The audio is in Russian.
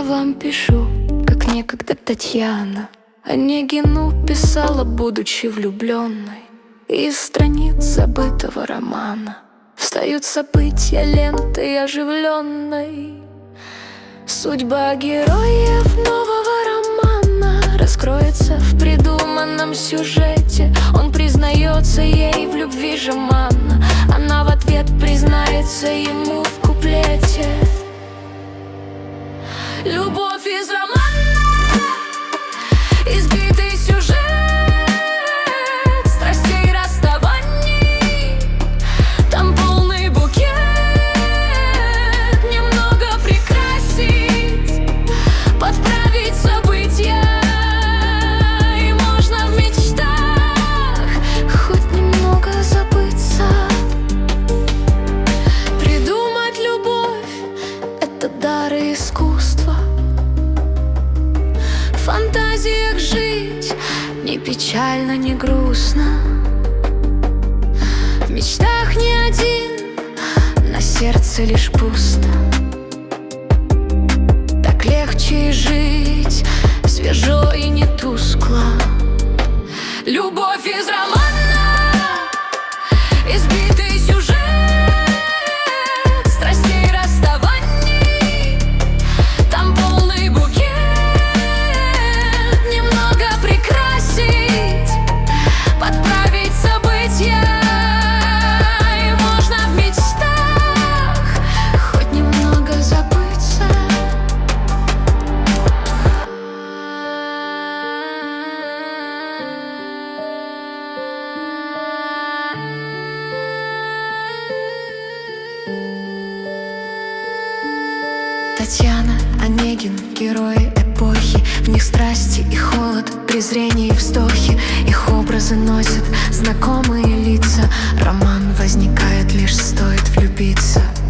вам пишу, как некогда Татьяна Онегину писала, будучи влюбленной. Из страниц забытого романа встают события лентой оживленной. Судьба героев нового романа раскроется в придуманном сюжете. Он признается ей в любви жеманно, она в ответ признается ему в куплете. Любовь из романа, избитый сюжет страстей, расставаний. Там полный букет, немного прикрасить, подправить события, и можно в мечтах хоть немного забыться. Придумать любовь — это дар и искусство. В фантазиях жить не печально, не грустно. В мечтах не один, на сердце лишь пусто. Так легче жить, свежо и не тускло. Любовь из романа, избитый сюжет страстей, расставаний. Там полный букет, немного прикрасить, подправить события, и можно в мечтах хоть немного забыться. Татьяна Онегин, герои эпохи. В них страсти и холод, презрение и вздохи. Их образы носят знакомые лица. Роман возникает, лишь стоит влюбиться.